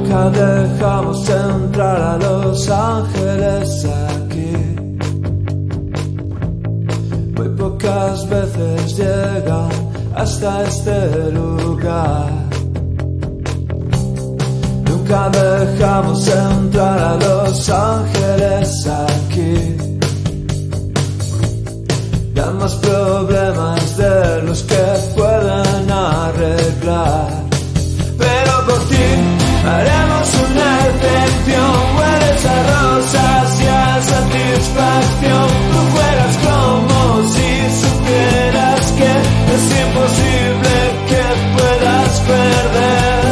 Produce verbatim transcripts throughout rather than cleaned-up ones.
Nunca dejamos entrar a los ángeles aquí. Muy pocas veces llegan hasta este lugar. Nunca dejamos entrar a los ángeles aquí. Dan más problemas de los que puedan arreglar. Pero por ti haremos una excepción. Hueles a rosas y a satisfacción. Tú juegas como si supieras que es imposible que puedas perder.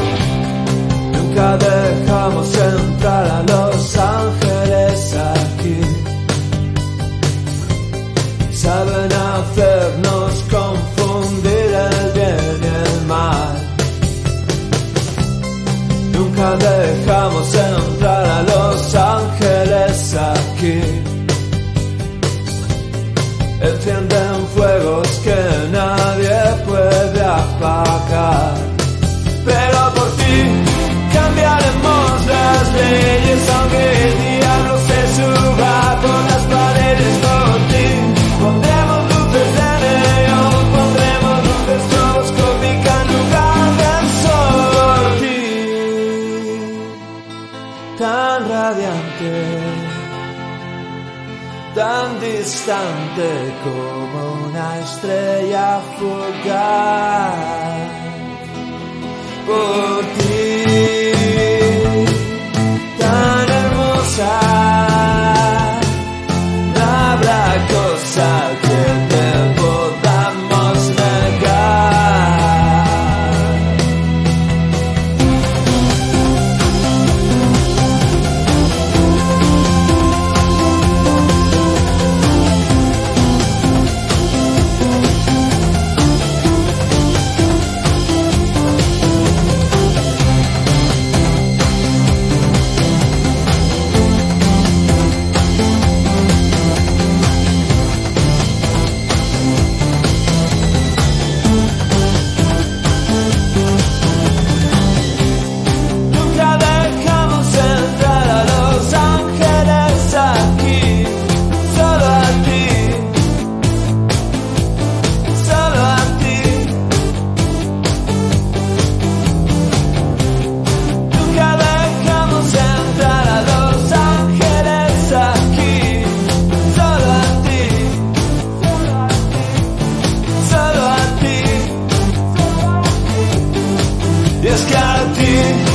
Nunca dejamos entrar a los ángeles aquí. Saben hacernos confundir el bien y el mal. Nunca dejamos entrar a los ángeles aquí. Encienden fuegos que nadie puede apagar. Pero por ti cambiaremos las leyes, aunque el diablo se suba por las paredes. Por ti pondremos luces de neón, pondremos luces estroboscópicas en lugar del sol. Por ti, tan radiante, tan distante como una estrella fugaz. Por ti, tan hermosa, no habrá cosa que te podamos negar. Y es que a ti